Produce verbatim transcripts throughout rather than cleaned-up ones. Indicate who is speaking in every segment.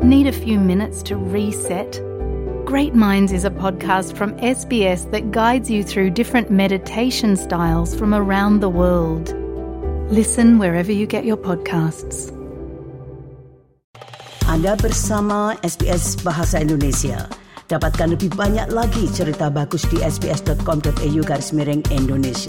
Speaker 1: Need a few minutes to reset? Great Minds is a podcast from S B S that guides you through different meditation styles from around the world. Listen wherever you get your podcasts.
Speaker 2: Anda bersama S B S Bahasa Indonesia. Dapatkan lebih banyak lagi cerita bagus di sbs.com.au garis miring Indonesia.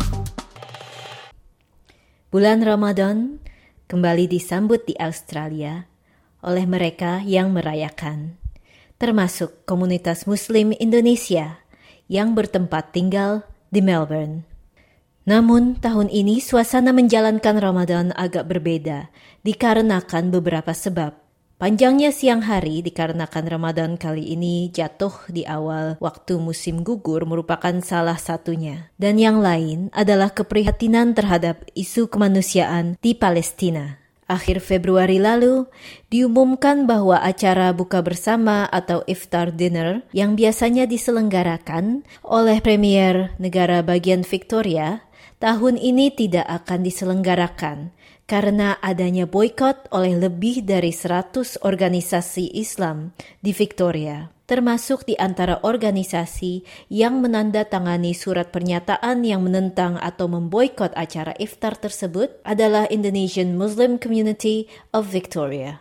Speaker 3: Bulan Ramadan kembali disambut di Australia oleh mereka yang merayakan, termasuk komunitas Muslim Indonesia yang bertempat tinggal di Melbourne. Namun tahun ini suasana menjalankan Ramadan agak berbeda dikarenakan beberapa sebab. Panjangnya siang hari dikarenakan Ramadan kali ini jatuh di awal waktu musim gugur merupakan salah satunya. Dan yang lain adalah keprihatinan terhadap isu kemanusiaan di Palestina. Akhir Februari lalu, diumumkan bahwa acara buka bersama atau iftar dinner yang biasanya diselenggarakan oleh Premier negara bagian Victoria, tahun ini tidak akan diselenggarakan karena adanya boikot oleh lebih dari seratus organisasi Islam di Victoria, termasuk di antara organisasi yang menandatangani surat pernyataan yang menentang atau memboikot acara iftar tersebut adalah Indonesian Muslim Community of Victoria.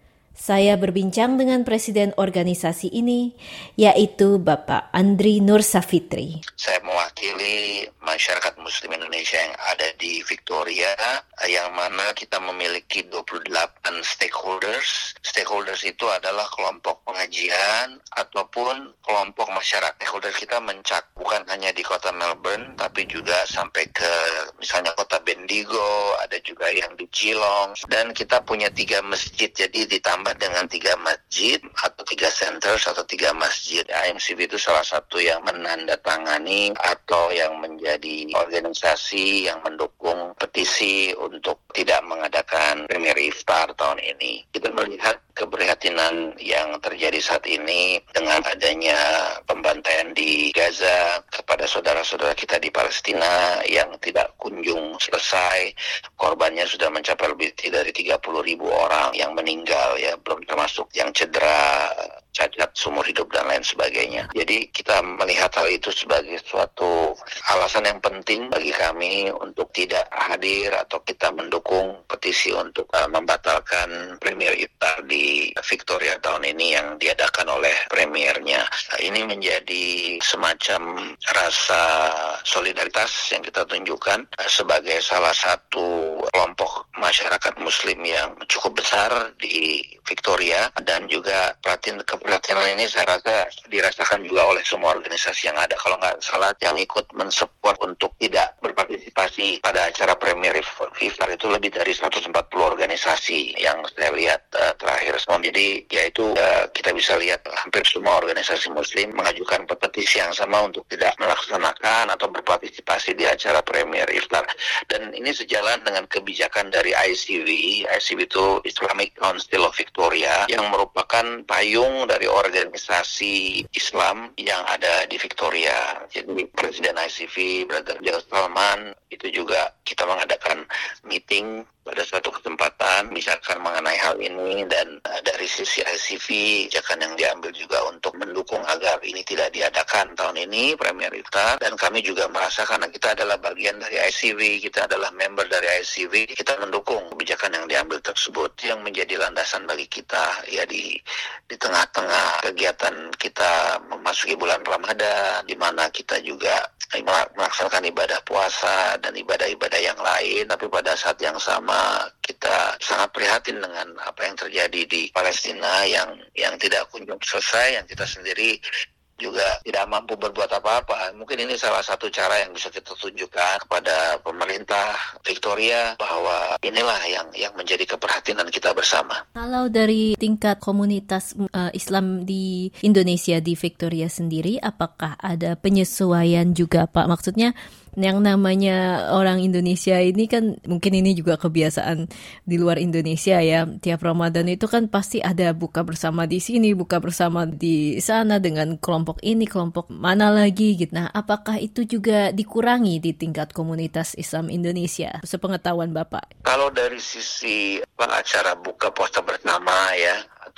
Speaker 3: Saya berbincang dengan presiden organisasi ini, yaitu Bapak Andri Nur Safitri.
Speaker 4: Saya mewakili masyarakat Muslim Indonesia yang ada di Victoria, yang mana kita memiliki dua puluh delapan stakeholders. Stakeholders itu adalah kelompok pengajian ataupun kelompok masyarakat. Stakeholders kita mencakup bukan hanya di kota Melbourne, tapi juga sampai ke misalnya kota Bendigo, ada juga yang di Geelong, dan kita punya tiga masjid, jadi ditambah dengan tiga masjid atau tiga centers atau tiga masjid. I M C V itu salah satu yang menandatangani atau yang menjadi organisasi yang mendukung petisi untuk tidak mengadakan Premier Iftar tahun ini. Kita melihat keprihatinan yang terjadi saat ini dengan adanya pembantaian di Gaza kepada saudara-saudara kita di Palestina yang tidak kunjung selesai. Korbannya sudah mencapai lebih dari tiga puluh ribu orang yang meninggal, ya, belum termasuk yang cedera, cacat seumur hidup dan lain sebagainya. Jadi kita melihat hal itu sebagai suatu alasan yang penting bagi kami untuk tidak hadir atau kita mendukung petisi untuk uh, membatalkan Premier Iftar di Victoria tahun ini yang diadakan oleh premiernya. Uh, ini menjadi semacam rasa solidaritas yang kita tunjukkan uh, sebagai salah satu kelompok masyarakat Muslim yang cukup besar di Victoria, dan juga perhatian keperhatian ini saya rasa dirasakan juga oleh semua organisasi yang ada. Kalau nggak salah yang ikut mensupport untuk tidak berpartisipasi pada acara Premier Iftar itu lebih dari seratus empat puluh organisasi yang saya lihat uh, terakhir semua. Jadi yaitu uh, kita bisa lihat hampir semua organisasi Muslim mengajukan petisi yang sama untuk tidak melaksanakan atau berpartisipasi di acara Premier Iftar. Dan ini sejalan dengan kebijakan dari I C V. I C V itu Islamic Council of Victoria yang merupakan payung dari organisasi Islam yang ada di Victoria. Jadi Presiden I C V, Brother Jal Salman, itu juga kita mengadakan meeting pada suatu kesempatan misalkan mengenai hal ini, dan uh, dari sisi I C V kebijakan yang diambil juga untuk mendukung agar ini tidak diadakan tahun ini Premier Iftar. Dan kami juga merasa karena kita adalah bagian dari I C V, kita adalah member dari I C V, kita mendukung kebijakan yang diambil tersebut yang menjadi landasan bagi kita ya di di tengah-tengah kegiatan kita memasuki bulan Ramadan, di mana kita juga melaksanakan ibadah puasa dan ibadah-ibadah yang lain, tapi pada saat yang sama kita sangat prihatin dengan apa yang terjadi di Palestina yang yang tidak kunjung selesai, yang kita sendiri juga tidak mampu berbuat apa-apa. Mungkin ini salah satu cara yang bisa kita tunjukkan kepada pemerintah Victoria bahwa inilah yang yang menjadi keperhatian kita bersama.
Speaker 3: Kalau dari tingkat komunitas uh, Islam di Indonesia di Victoria sendiri, apakah ada penyesuaian juga, Pak? Maksudnya yang namanya orang Indonesia ini kan mungkin ini juga kebiasaan di luar Indonesia ya. Tiap Ramadan itu kan pasti ada buka bersama di sini, buka bersama di sana dengan kelompok ini, kelompok mana lagi gitu. Nah, apakah itu juga dikurangi di tingkat komunitas Islam Indonesia? Sepengetahuan Bapak.
Speaker 4: Kalau dari sisi acara buka puasa bersama ya,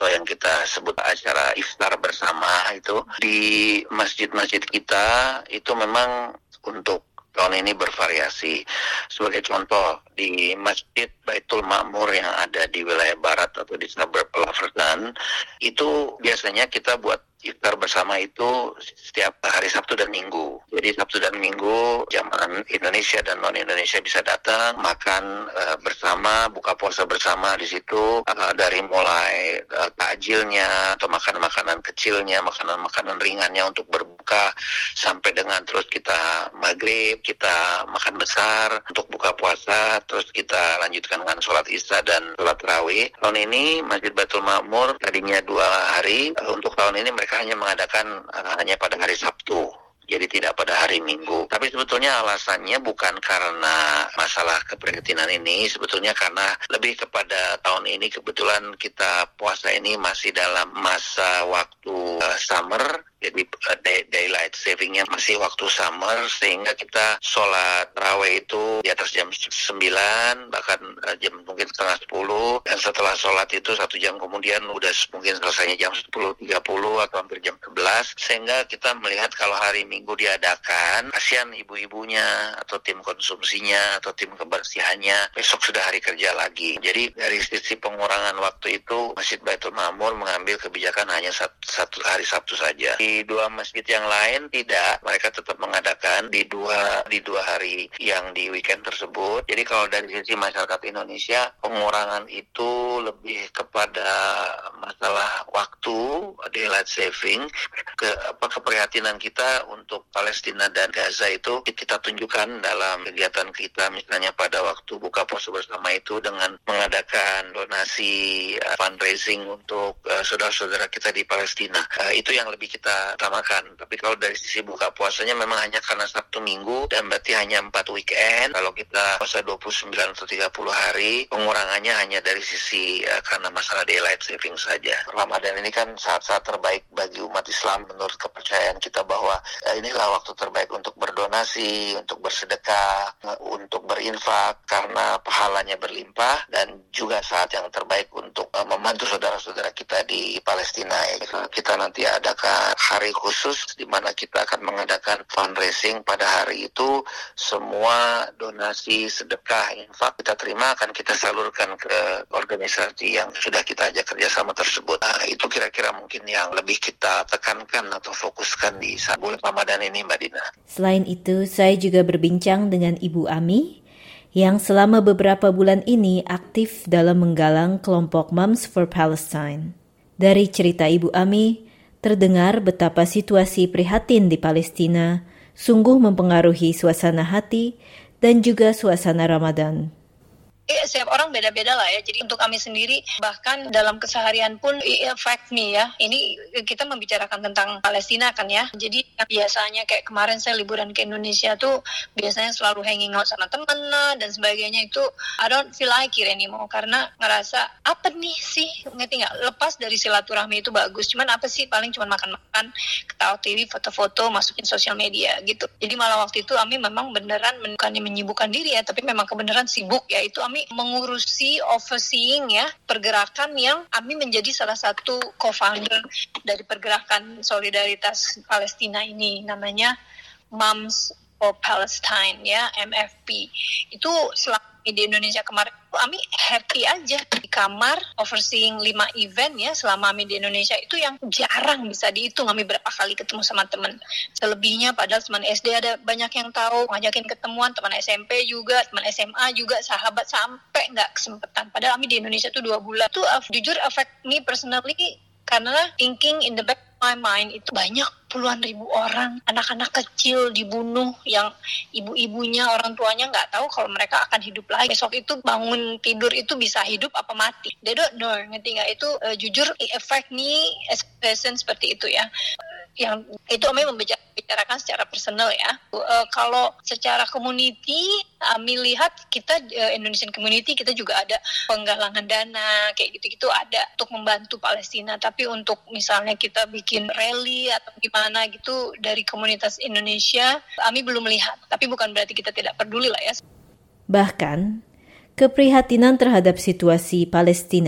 Speaker 4: atau yang kita sebut acara iftar bersama itu di masjid-masjid kita itu memang untuk tahun ini bervariasi. Sebagai contoh, di Masjid Baitul Ma'mur yang ada di wilayah barat atau di suburb Laverton, itu biasanya kita buat iftar bersama itu setiap hari Sabtu dan Minggu. Jadi Sabtu dan Minggu jamaah Indonesia dan non-Indonesia bisa datang, makan uh, bersama, buka puasa bersama di situ, uh, dari mulai uh, takjilnya atau makan-makanan kecilnya, makanan-makanan ringannya untuk berbuka, sampai dengan terus kita maghrib, kita makan besar untuk buka puasa, terus kita lanjutkan dengan sholat isya dan sholat tarawih. Tahun ini Masjid Baitul Ma'mur tadinya dua hari, uh, untuk tahun ini mereka hanya mengadakan uh, hanya pada hari Sabtu. Jadi tidak pada hari Minggu. Tapi sebetulnya alasannya bukan karena masalah keprihatinan ini, sebetulnya karena lebih kepada tahun ini kebetulan kita puasa ini masih dalam masa waktu uh, summer. Jadi uh, day, daylight savingnya masih waktu summer, sehingga kita sholat tarawih itu di atas jam sembilan, bahkan uh, jam mungkin setengah sepuluh, dan setelah sholat itu satu jam kemudian udah mungkin selesainya jam sepuluh tiga puluh atau hampir jam sebelas, sehingga kita melihat kalau hari Minggu diadakan, kasihan ibu-ibunya atau tim konsumsinya atau tim kebersihannya, besok sudah hari kerja lagi. Jadi dari sisi pengurangan waktu itu, Masjid Baitul Ma'mur mengambil kebijakan hanya satu, satu hari Sabtu saja. Di dua masjid yang lain tidak, mereka tetap mengadakan di dua di dua hari yang di weekend tersebut. Jadi kalau dari sisi masyarakat Indonesia, pengurangan itu lebih kepada masalah waktu, daylight saving, ke apa keprihatinan kita untuk Palestina dan Gaza itu kita tunjukkan dalam kegiatan kita, misalnya pada waktu buka puasa bersama itu dengan mengadakan donasi uh, fundraising untuk uh, saudara-saudara kita di Palestina. Uh, itu yang lebih kita utamakan. Tapi kalau dari sisi buka puasanya memang hanya karena Sabtu Minggu dan berarti hanya empat weekend. Kalau kita puasa dua puluh sembilan atau tiga puluh hari, pengurangannya hanya dari sisi uh, karena masalah daylight saving saja. Ramadan ini kan saat-saat terbaik bagi umat Islam menurut kepercayaan kita, bahwa uh, inilah waktu terbaik untuk berdonasi, untuk bersedekah, uh, untuk berinfak karena pahalanya berlimpah, dan juga saat yang terbaik untuk uh, membantu saudara-saudara kita di Palestina. Ya. Kita nanti adakan hari khusus di mana kita akan mengadakan fundraising. Pada hari itu semua donasi, sedekah, infak kita terima akan kita salurkan ke organisasi yang sudah kita ajak kerjasama tersebut. Nah, itu kira-kira mungkin yang lebih kita tekankan atau fokuskan di saat bulan Ramadan ini, Mbak Dina.
Speaker 3: Selain itu, saya juga berbincang dengan Ibu Ami yang selama beberapa bulan ini aktif dalam menggalang kelompok Moms for Palestine. Dari cerita Ibu Ami, terdengar betapa situasi prihatin di Palestina sungguh mempengaruhi suasana hati dan juga suasana Ramadan.
Speaker 5: Eh, setiap orang beda-beda lah ya. Jadi untuk kami sendiri, bahkan dalam keseharian pun affect me ya. Ini kita membicarakan tentang Palestina kan ya. Jadi biasanya kayak kemarin saya liburan ke Indonesia tuh biasanya selalu hanging out sama temen dan sebagainya, itu I don't feel like it anymore. Karena ngerasa apa nih sih, ngerti nggak? Lepas dari silaturahmi itu bagus, cuman apa sih, paling cuma makan-makan, ketawa T V, foto-foto, masukin sosial media gitu. Jadi malah waktu itu Ami memang beneran bukannya menyibukkan diri ya, tapi memang kebenaran sibuk ya. Itu Ami mengurusi overseeing ya pergerakan yang Ami menjadi salah satu co-founder dari pergerakan solidaritas Palestina ini, namanya Moms for Palestine ya, M F P. Itu selama di Indonesia kemarin Ami happy aja di kamar overseeing lima event ya selama Ami di Indonesia. Itu yang jarang bisa dihitung Ami berapa kali ketemu sama teman. Selebihnya padahal teman S D ada banyak yang tahu, ngajakin ketemuan, teman S M P juga, teman S M A juga, sahabat, sampai nggak kesempatan. Padahal Ami di Indonesia tuh dua bulan. Itu uh, jujur affect me personally, karena thinking in the back of my mind itu banyak puluhan ribu orang, anak-anak kecil dibunuh yang ibu-ibunya, orang tuanya nggak tahu kalau mereka akan hidup lagi. Besok itu bangun tidur itu bisa hidup apa mati. They don't know, ngerti nggak? Itu uh, jujur affect me as a person seperti itu ya. Yang itu Ami membicarakan secara personal ya. Uh, kalau secara community, Ami lihat kita uh, Indonesian community kita juga ada penggalangan dana kayak gitu-gitu ada untuk membantu Palestina. Tapi untuk misalnya kita bikin rally atau gimana gitu dari komunitas Indonesia, Ami belum melihat. Tapi bukan berarti kita tidak peduli lah ya.
Speaker 3: Bahkan keprihatinan terhadap situasi Palestina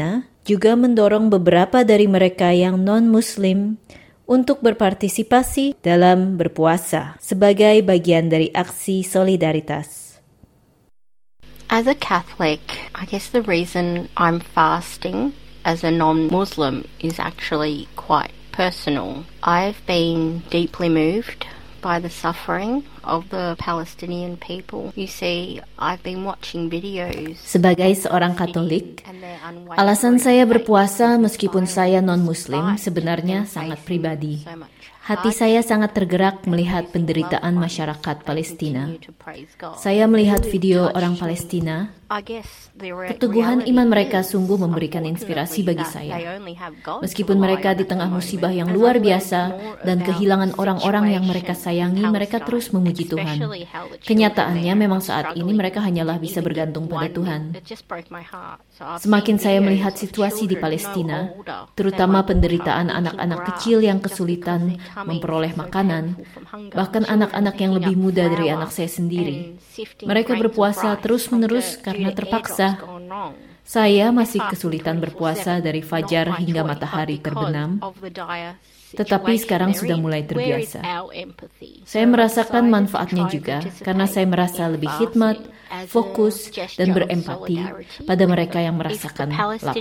Speaker 3: juga mendorong beberapa dari mereka yang non-Muslim untuk berpartisipasi dalam berpuasa sebagai bagian dari aksi solidaritas.
Speaker 6: As a Catholic, I guess the reason I'm fasting as a non-Muslim is actually quite personal. I've been deeply moved by the suffering of the Palestinian people. You see, I've been watching videos.
Speaker 3: Sebagai seorang Katolik, alasan saya berpuasa meskipun saya non-Muslim sebenarnya sangat pribadi. Hati saya sangat tergerak melihat penderitaan masyarakat Palestina. Saya melihat video orang Palestina. Keteguhan iman mereka sungguh memberikan inspirasi bagi saya. Meskipun mereka di tengah musibah yang luar biasa dan kehilangan orang-orang yang mereka sayangi, mereka terus memuji Tuhan. Kenyataannya memang saat ini mereka hanyalah bisa bergantung pada Tuhan. Semakin saya melihat situasi di Palestina, terutama penderitaan anak-anak kecil yang kesulitan memperoleh makanan, bahkan anak-anak yang lebih muda dari anak saya sendiri. Mereka berpuasa terus-menerus karena terpaksa. Saya masih kesulitan berpuasa dari fajar hingga matahari terbenam, tetapi sekarang sudah mulai terbiasa. Saya merasakan manfaatnya juga karena saya merasa lebih khidmat, fokus, dan berempati pada mereka yang merasakan lapar.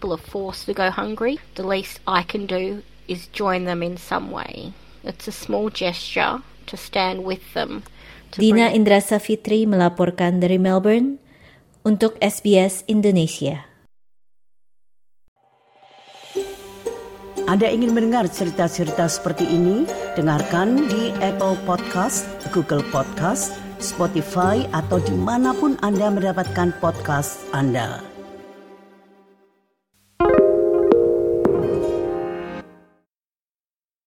Speaker 6: Is join them in some way. It's a small gesture to stand with them.
Speaker 3: Dina Indra Safitri melaporkan dari Melbourne untuk S B S Indonesia.
Speaker 2: Anda ingin mendengar cerita-cerita seperti ini? Dengarkan di Apple Podcast, Google Podcast, Spotify, atau dimanapun Anda mendapatkan podcast Anda.